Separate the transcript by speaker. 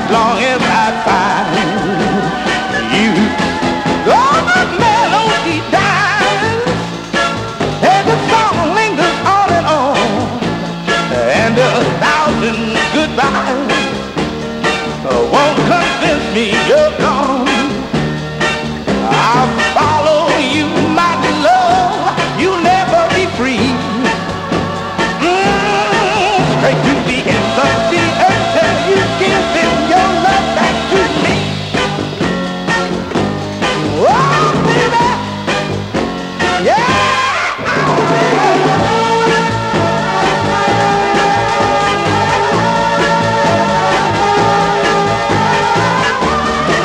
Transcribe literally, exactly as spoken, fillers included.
Speaker 1: as long as I find you. Oh, the melody dies, and the song lingers on and on, and a thousand goodbyes.